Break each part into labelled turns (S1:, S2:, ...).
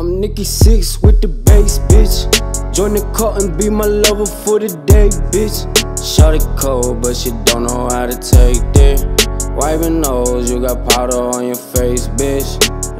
S1: I'm Nicky Six with the bass, bitch. Join the cult and be my lover for the day, bitch. Shawty cold, but she don't know how to take that. Wiping nose, you got powder on your face, bitch.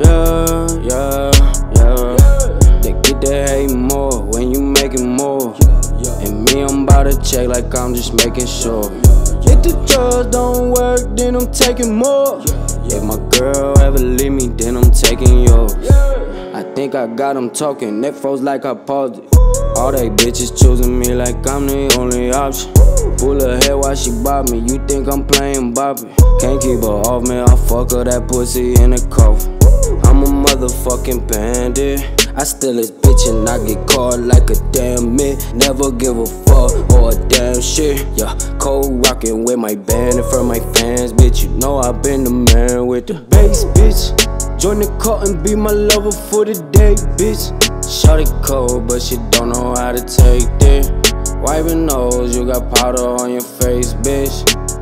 S1: Yeah. They get the hate more when you making more. And me, I'm about to check like I'm just making sure. If the drugs don't work, then I'm taking more. If my girl ever leave me, then I'm taking yours. I think I got them talking, neck froze like I paused it. All they bitches choosing me like I'm the only option. Pull her head while she bob me, you think I'm playing Bobby. Can't keep her off me, I'll fuck her that pussy in the coffin. I'm a motherfucking bandit. I steal this bitch and I get caught like a damn man. Never give a fuck or a damn shit. Yeah, cold rockin' with my band and for my fans, bitch. You know I been the man with the bass, bitch. Join the cult and be my lover for the day, bitch. Shawty cold, but she don't know how to take that. Wiping nose, you got powder on your face, bitch.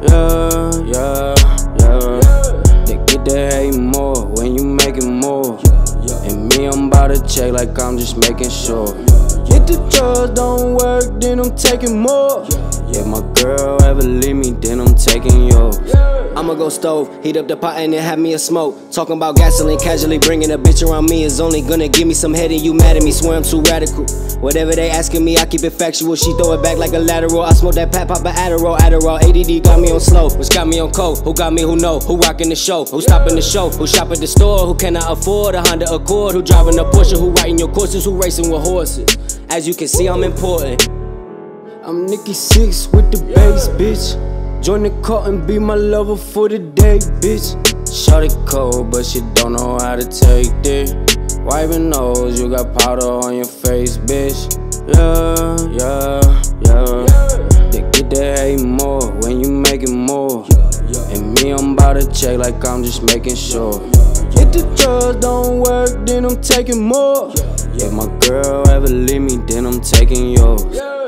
S1: Yeah. They get the hate more when you making more. And me, I'm about to check like I'm just making sure. If the drugs don't work, then I'm taking more. If my girl ever leave me, then I'm taking yours. I'ma go stove, heat up the pot and then have me a smoke. Talking about gasoline, casually bringing a bitch around me is only gonna give me some head and you mad at me, swear I'm too radical. Whatever they asking me, I keep it factual. She throw it back like a lateral. I smoke that pop an Adderall. ADD got me on slow, which got me on cold. Who got me, who know? Who rocking the show? Who stopping the show? Who shop at the store? Who cannot afford a Honda Accord? Who driving a Porsche? Who writing your courses? Who racing with horses? As you can see, I'm important. I'm Nicky Six with the bass, bitch. Join the cult and be my lover for the day, bitch. Shawty cold, but she don't know how to take that. Wiping nose, you got powder on your face, bitch. Yeah. They get the hate more when you making more. And me, I'm about to check like I'm just making sure. If the drugs don't work, then I'm taking more. If my girl ever leave me, then I'm taking yours.